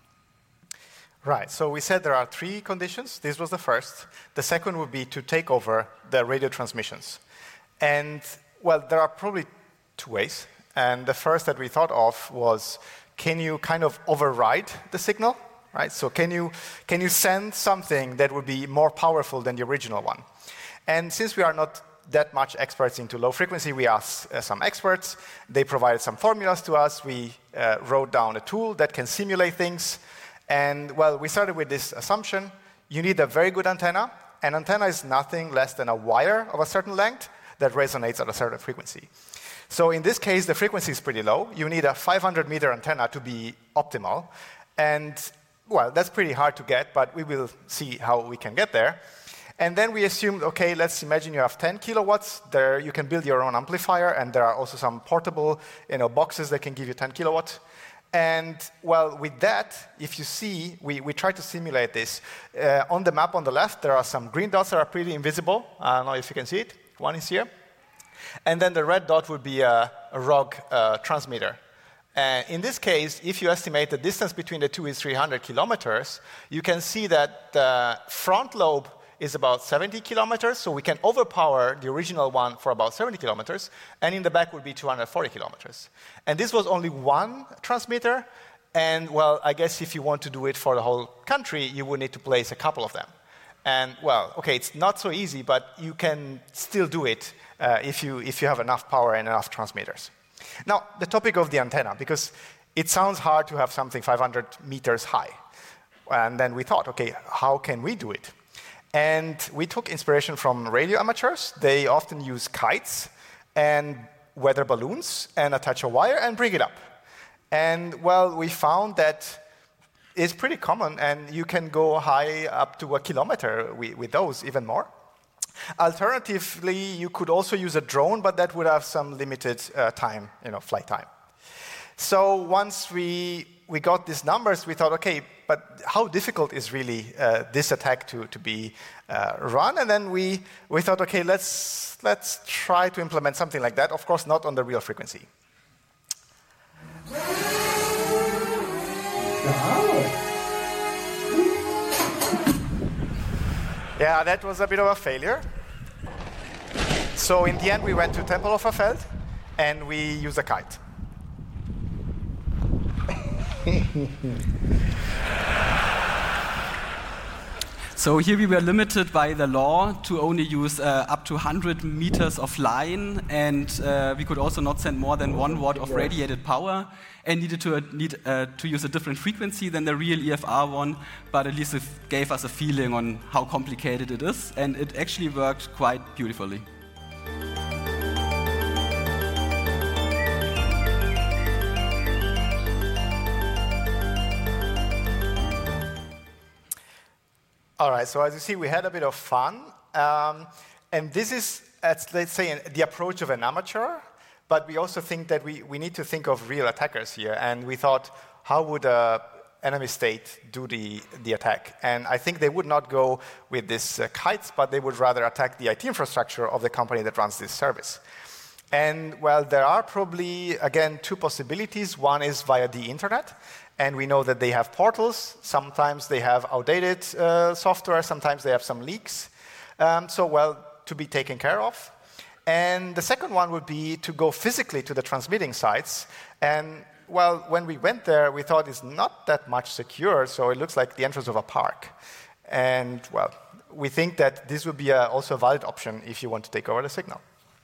Right, so we said there are three conditions. This was the first. The second would be to take over the radio transmissions. And well, there are probably two ways. And the first that we thought of was, can you kind of override the signal? Right? So can you, can you send something that would be more powerful than the original one? And since we are not that much experts into low frequency, we asked uh, some experts. They provided some formulas to us. We uh, wrote down a tool that can simulate things. And well, we started with this assumption. You need a very good antenna. An antenna is nothing less than a wire of a certain length that resonates at a certain frequency. So in this case, the frequency is pretty low. You need a five hundred meter antenna to be optimal. And, well, that's pretty hard to get, but we will see how we can get there. And then we assumed, okay, let's imagine you have ten kilowatts. There you can build your own amplifier, and there are also some portable you know, boxes that can give you ten kilowatts. And, well, with that, if you see, we, we try to simulate this. Uh, on the map on the left, there are some green dots that are pretty invisible. I don't know if you can see it. One is here. And then the red dot would be a, a R O G uh, transmitter. Uh, in this case, if you estimate the distance between the two is three hundred kilometers, you can see that the front lobe is about seventy kilometers, so we can overpower the original one for about seventy kilometers, and in the back would be two hundred forty kilometers. And this was only one transmitter, and, well, I guess if you want to do it for the whole country, you would need to place a couple of them. And, well, okay, it's not so easy, but you can still do it uh, if, you, if you have enough power and enough transmitters. Now, the topic of the antenna, because it sounds hard to have something five hundred meters high. And then we thought, okay, how can we do it? And we took inspiration from radio amateurs. They often use kites and weather balloons and attach a wire and bring it up. And, well, we found that is pretty common, and you can go high up to a kilometer with, with those, even more. Alternatively, you could also use a drone, but that would have some limited uh, time, you know, flight time. So once we we got these numbers, we thought, okay, but how difficult is really uh, this attack to to be uh, run? And then we we thought, okay, let's let's try to implement something like that. Of course, not on the real frequency. Yeah, that was a bit of a failure. So in the end, we went to Tempelhofer Feld, and we used a kite. So here we were limited by the law to only use uh, up to one hundred meters of line, and uh, we could also not send more than one watt of radiated power, and needed to uh, need uh, to use a different frequency than the real E F R one, but at least it gave us a feeling on how complicated it is, and it actually worked quite beautifully. All right, so as you see, we had a bit of fun. Um, and this is, let's say, the approach of an amateur. But we also think that we, we need to think of real attackers here. And we thought, how would an enemy state do the, the attack? And I think they would not go with these uh, kites, but they would rather attack the I T infrastructure of the company that runs this service. And, well, there are probably, again, two possibilities. One is via the internet. And we know that they have portals. Sometimes they have outdated uh, software. Sometimes they have some leaks. Um, so, well, to be taken care of. And the second one would be to go physically to the transmitting sites. And, well, when we went there, we thought it's not that much secure. So it looks like the entrance of a park. And, well, we think that this would be a, also a valid option if you want to take over the signal.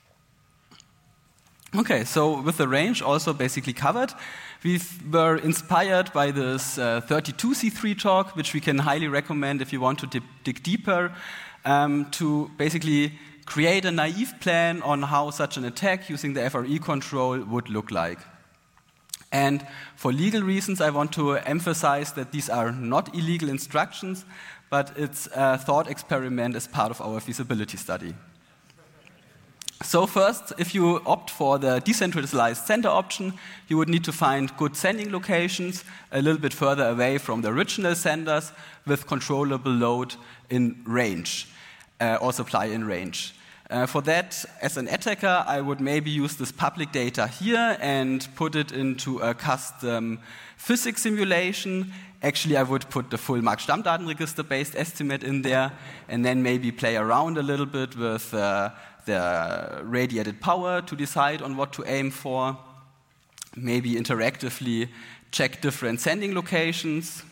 Okay, so with the range also basically covered, we were inspired by this uh, thirty-two C three talk, which we can highly recommend if you want to dip, dig deeper, um, to basically create a naive plan on how such an attack using the F R E control would look like. And for legal reasons, I want to emphasize that these are not illegal instructions, but it's a thought experiment as part of our feasibility study. So first, if you opt for the decentralized center option, you would need to find good sending locations a little bit further away from the original senders with controllable load in range, uh, or supply in range. Uh, for that, as an attacker, I would maybe use this public data here and put it into a custom physics simulation. Actually, I would put the full Mark-Stammdatenregister-based estimate in there, and then maybe play around a little bit with uh, the radiated power to decide on what to aim for, maybe interactively check different sending locations,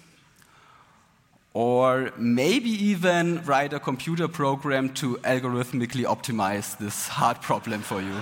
or maybe even write a computer program to algorithmically optimize this hard problem for you.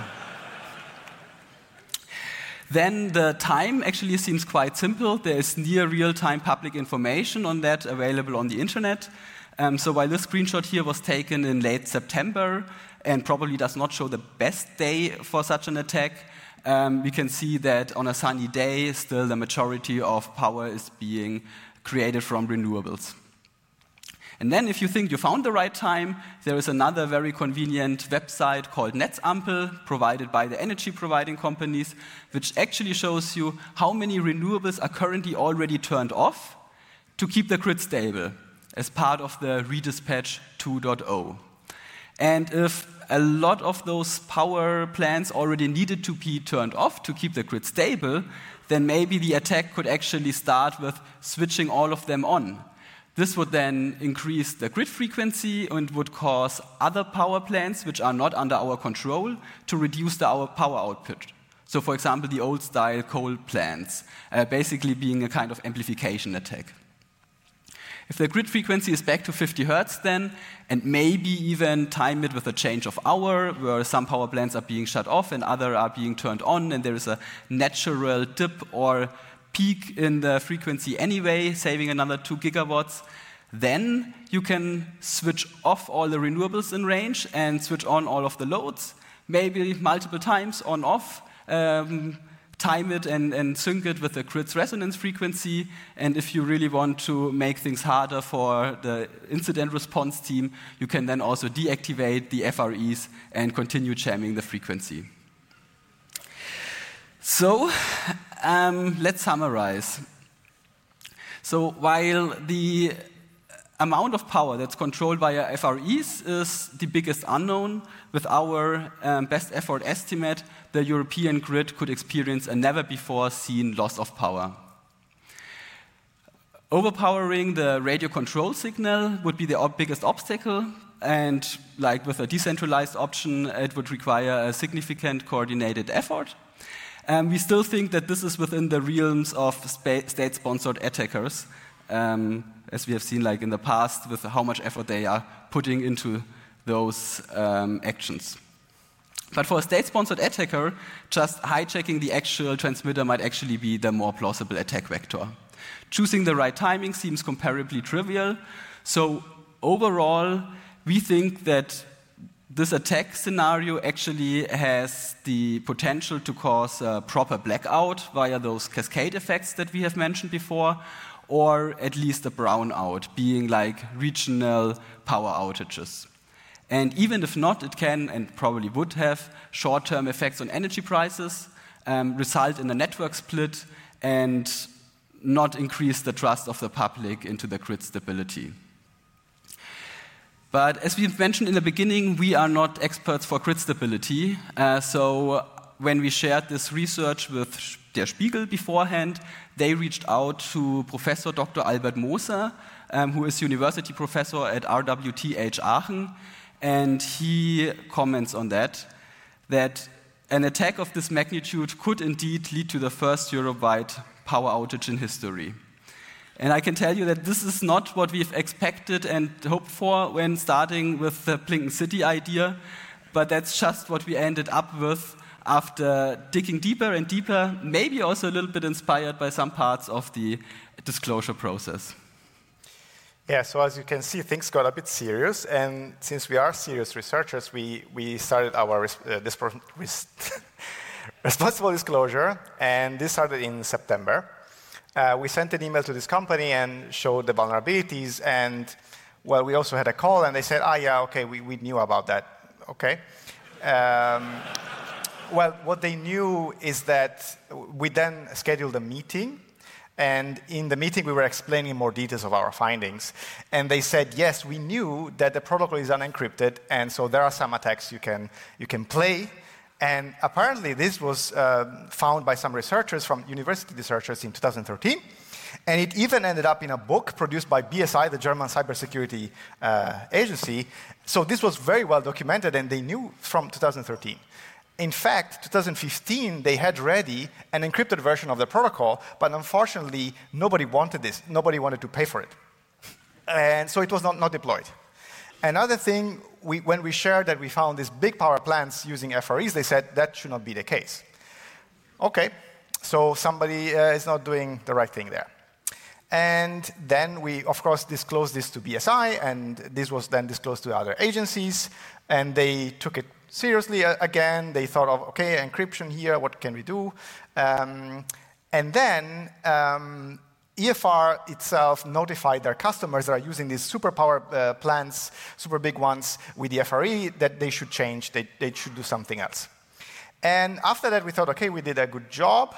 Then the time actually seems quite simple. There is near real-time public information on that available on the internet. Um, so while this screenshot here was taken in late September, and probably does not show the best day for such an attack, um, we can see that on a sunny day, still the majority of power is being created from renewables. And then if you think you found the right time, there is another very convenient website called Netzampel, provided by the energy providing companies, which actually shows you how many renewables are currently already turned off to keep the grid stable as part of the Redispatch two point oh. And if a lot of those power plants already needed to be turned off to keep the grid stable, then maybe the attack could actually start with switching all of them on. This would then increase the grid frequency and would cause other power plants, which are not under our control, to reduce the our power output. So, for example, the old-style coal plants, uh, basically being a kind of amplification attack. If the grid frequency is back to fifty hertz then, and maybe even time it with a change of hour, where some power plants are being shut off and other are being turned on, and there is a natural dip or peak in the frequency anyway, saving another two gigawatts, then you can switch off all the renewables in range and switch on all of the loads, maybe multiple times on off, um, time it and, and sync it with the grid's resonance frequency. And if you really want to make things harder for the incident response team, you can then also deactivate the F R Es and continue jamming the frequency. So um, let's summarize. So while the amount of power that's controlled via F R Es is the biggest unknown, with our um, best effort estimate, the European grid could experience a never-before-seen loss of power. Overpowering the radio control signal would be the ob- biggest obstacle, and like with a decentralized option, it would require a significant coordinated effort. Um, we still think that this is within the realms of spa- state-sponsored attackers, um, as we have seen like in the past with how much effort they are putting into those um, actions. But for a state-sponsored attacker, just hijacking the actual transmitter might actually be the more plausible attack vector. Choosing the right timing seems comparably trivial. So overall, we think that this attack scenario actually has the potential to cause a proper blackout via those cascade effects that we have mentioned before, or at least a brownout, being like regional power outages. And even if not, it can, and probably would have, short-term effects on energy prices, um, result in a network split, and not increase the trust of the public into the grid stability. But as we've mentioned in the beginning, we are not experts for grid stability. Uh, so when we shared this research with Der Spiegel beforehand, they reached out to Professor Doctor Albert Moser, um, who is university professor at R W T H Aachen. And he comments on that, that an attack of this magnitude could indeed lead to the first Europe-wide power outage in history. And I can tell you that this is not what we've expected and hoped for when starting with the Blinken City idea, but that's just what we ended up with after digging deeper and deeper, maybe also a little bit inspired by some parts of the disclosure process. Yeah, so as you can see, things got a bit serious, and since we are serious researchers, we, we started our res- uh, this pro- res- responsible disclosure, and this started in September. Uh, we sent an email to this company and showed the vulnerabilities, and, well, we also had a call, and they said, ah, yeah, okay, we, we knew about that, okay. Um, well, what they knew is that we then scheduled a meeting, and in the meeting, we were explaining more details of our findings. And they said, yes, we knew that the protocol is unencrypted, and so there are some attacks you can, you can play. And apparently, this was uh, found by some researchers, from university researchers in two thousand thirteen. And it even ended up in a book produced by B S I, the German cybersecurity uh, agency. So this was very well documented, and they knew from two thousand thirteen. In fact, two thousand fifteen, they had ready an encrypted version of the protocol, but unfortunately, nobody wanted this. Nobody wanted to pay for it. And so it was not, not deployed. Another thing, we, when we shared that we found these big power plants using F R Es, they said that should not be the case. Okay, so somebody uh, is not doing the right thing there. And then we, of course, disclosed this to B S I, and this was then disclosed to other agencies, and they took it seriously uh, again. They thought of, okay, encryption here, what can we do? Um, and then um, E F R itself notified their customers that are using these superpower uh, plants, super big ones, with the F R E, that they should change, they, they should do something else. And after that, we thought, okay, we did a good job.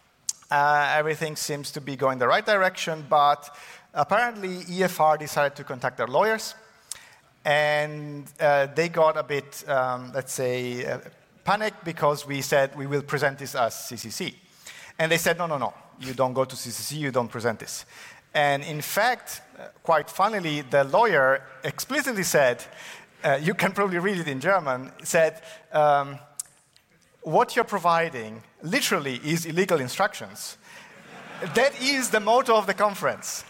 Uh, everything seems to be going the right direction, but apparently E F R decided to contact their lawyers, and uh, they got a bit, um, let's say, uh, panicked because we said we will present this as C C C. And they said, no, no, no, you don't go to C C C, you don't present this. And in fact, uh, quite funnily, the lawyer explicitly said, uh, you can probably read it in German, said, um, what you're providing literally is illegal instructions. That is the motto of the conference.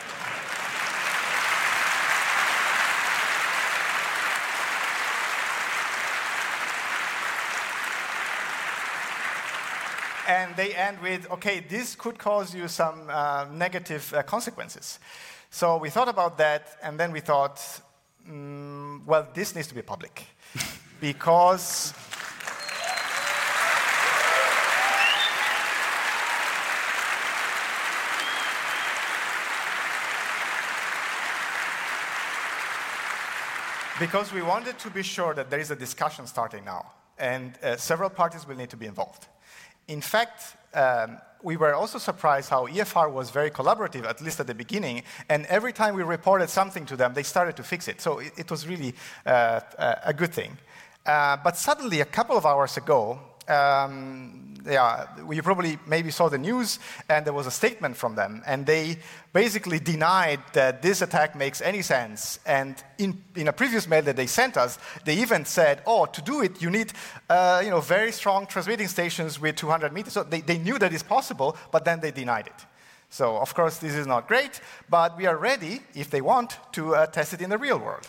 And they end with, okay, this could cause you some uh, negative uh, consequences. So we thought about that, and then we thought, mm, well, this needs to be public. Because Because we wanted to be sure that there is a discussion starting now, and uh, several parties will need to be involved. In fact, um, we were also surprised how E F R was very collaborative, at least at the beginning, and every time we reported something to them, they started to fix it. So it, it was really uh, a good thing. Uh, but suddenly, a couple of hours ago, um, yeah, you probably maybe saw the news, and there was a statement from them, and they basically denied that this attack makes any sense. And in, in a previous mail that they sent us, they even said, oh, to do it, you need uh, you know, very strong transmitting stations with two hundred meters. So they, they knew that it's possible, but then they denied it. So, of course, this is not great, but we are ready, if they want, to uh, test it in the real world.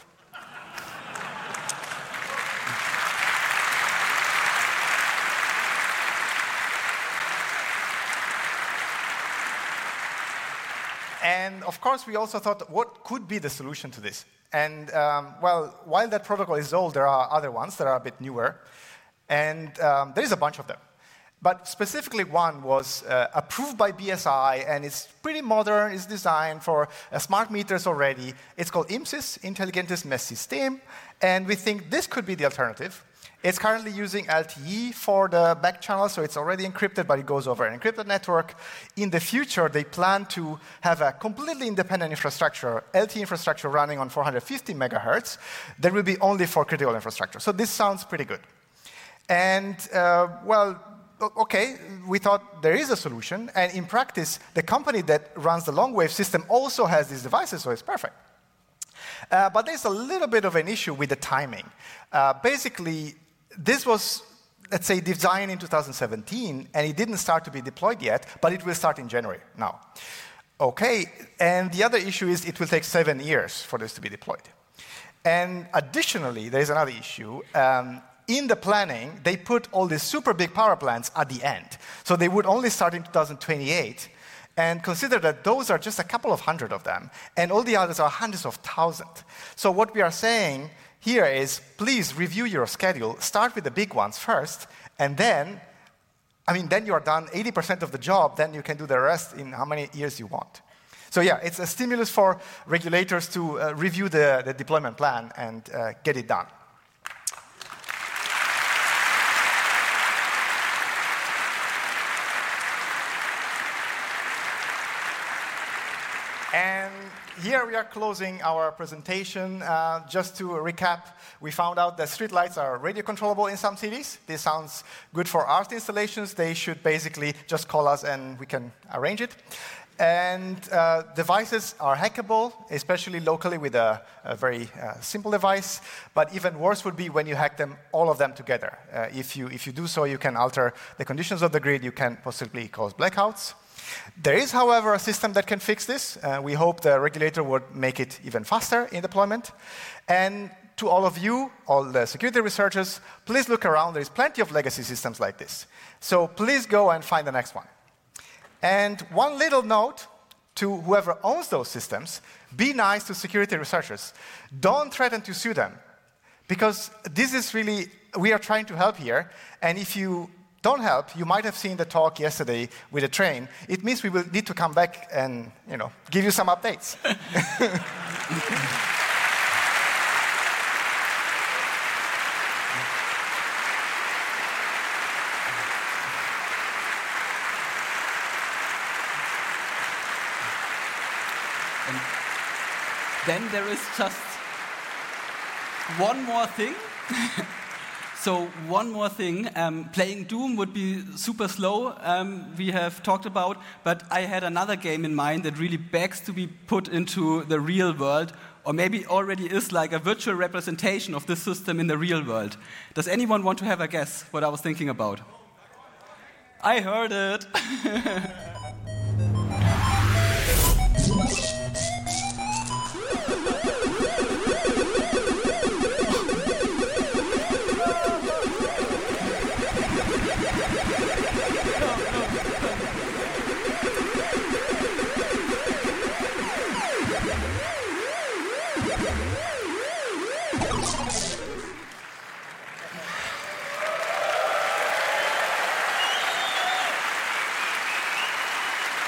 And of course, we also thought, what could be the solution to this? And um, well, while that protocol is old, there are other ones that are a bit newer. And um, there is a bunch of them. But specifically one was uh, approved by B S I, and it's pretty modern. It's designed for uh, smart meters already. It's called IMSIS, Intelligentes Messsystem. And we think this could be the alternative. It's currently using L T E for the back channel, so it's already encrypted, but it goes over an encrypted network. In the future, they plan to have a completely independent infrastructure, L T E infrastructure running on four hundred fifty megahertz, that will be only for critical infrastructure. So this sounds pretty good. And, uh, well, okay, we thought there is a solution, and in practice, the company that runs the long-wave system also has these devices, so it's perfect. Uh, but there's a little bit of an issue with the timing. Uh, basically, this was, let's say, designed in two thousand seventeen, and it didn't start to be deployed yet, but it will start in January now. Okay, and the other issue is it will take seven years for this to be deployed. And additionally, there is another issue. Um, in the planning, they put all these super big power plants at the end. So they would only start in two thousand twenty-eight, and consider that those are just a couple of hundred of them, and all the others are hundreds of thousands. So what we are saying here is, please review your schedule, start with the big ones first, and then, I mean, then you are done eighty percent of the job, then you can do the rest in how many years you want. So yeah, it's a stimulus for regulators to uh, review the, the deployment plan and uh, get it done. And here we are closing our presentation. Uh, just to recap, we found out that streetlights are radio controllable in some cities. This sounds good for art installations. They should basically just call us and we can arrange it. And uh, devices are hackable, especially locally with a, a very uh, simple device. But even worse would be when you hack them, all of them together. Uh, if you, if you do so, you can alter the conditions of the grid. You can possibly cause blackouts. There is, however, a system that can fix this. Uh, we hope the regulator would make it even faster in deployment. And to all of you, all the security researchers, please look around. There is plenty of legacy systems like this. So please go and find the next one. And one little note to whoever owns those systems, be nice to security researchers. Don't threaten to sue them, because this is really, we are trying to help here, and if you don't help, you might have seen the talk yesterday with the train. It means we will need to come back and, you know, give you some updates. And then there is just one more thing. So one more thing, um, playing Doom would be super slow, um, we have talked about, but I had another game in mind that really begs to be put into the real world, or maybe already is like a virtual representation of this system in the real world. Does anyone want to have a guess what I was thinking about? I heard it.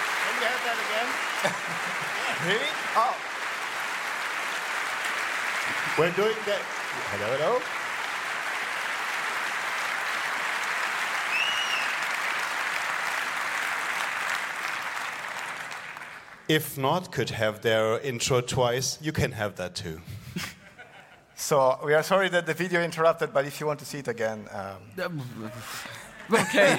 Really? Oh. We're doing that. Hello, hello. If not could have their intro twice, you can have that too. So we are sorry that the video interrupted, but if you want to see it again. Um, Okay.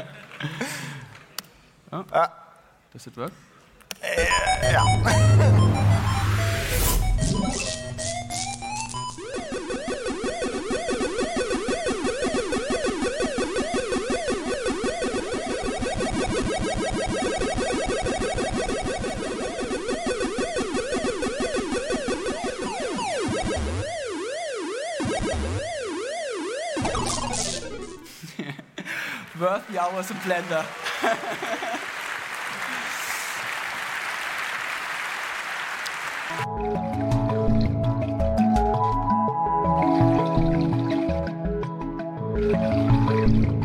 Oh. Uh, Does it work? yeah. Worth the hours in Blender. Thank you.